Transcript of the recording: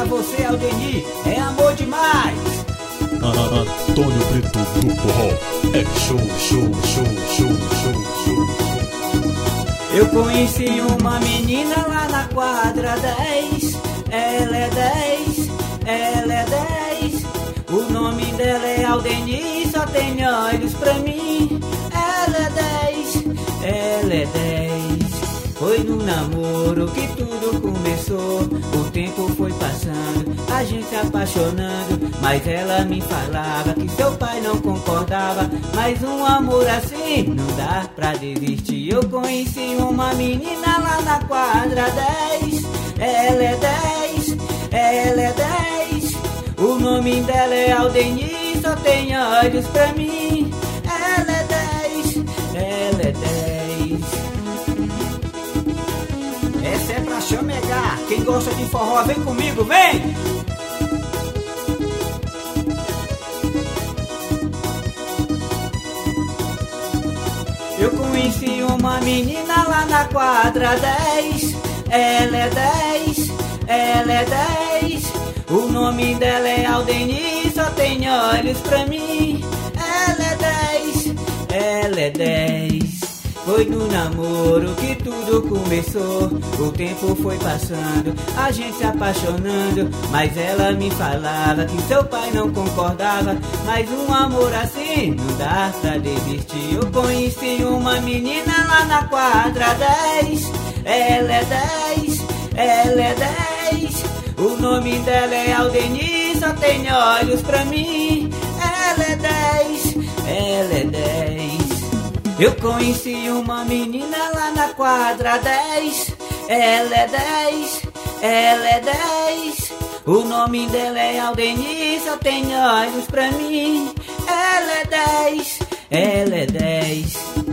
você, Aldenir, é amor demais. Antônio Brito do Forró, é show, show, show, show, show, show. Eu conheci uma menina lá na quadra 10. Ela é 10, ela é 10. O nome dela é Aldenir, só tem olhos pra mim. Ela é 10, ela é 10. Foi no namoro que tudo começou. O tempo foi passando, a gente se apaixonando. Mas ela me falava que seu pai não concordava. Mas um amor assim não dá pra desistir. Eu conheci uma menina lá na quadra 10. Ela é 10, ela é 10. O nome dela é Aldenir, só tem olhos pra mim. Ela é 10, ela é 10. Essa é pra chamegar. Quem gosta de forró, vem comigo, vem! Eu conheci uma menina lá na quadra 10. Ela é 10, ela é 10. O nome dela é Aldenir, só tem olhos pra mim. Ela é 10, ela é 10. Foi no namoro que tudo começou. O tempo foi passando, a gente se apaixonando. Mas ela me falava que seu pai não concordava. Mas um amor assim não dá pra desistir. Eu conheci uma menina lá na quadra 10. Ela é 10, ela é 10. O nome dela é Aldenir, só tem olhos pra mim. Ela é 10, ela é 10. Eu conheci uma menina lá na quadra 10. Ela é 10, ela é 10. O nome dela é Aldenir, só tem olhos pra mim. Ela é 10, ela é 10.